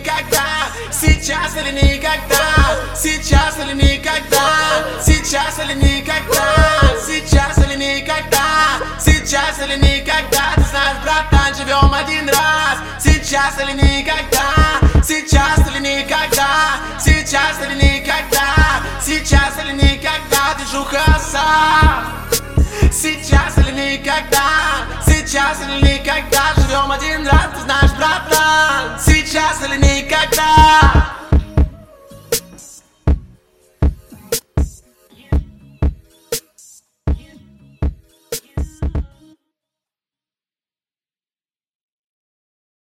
никогда, сейчас или никогда, сейчас или никогда, сейчас или никогда, сейчас или никогда, сейчас или никогда. Ты знаешь, братан, живем один раз, сейчас или никогда, сейчас или никогда, сейчас или никогда, сейчас или никогда. Движуха оса. Сейчас или никогда, сейчас или никогда. Живем один раз, ты знаешь, братан, сейчас или никогда.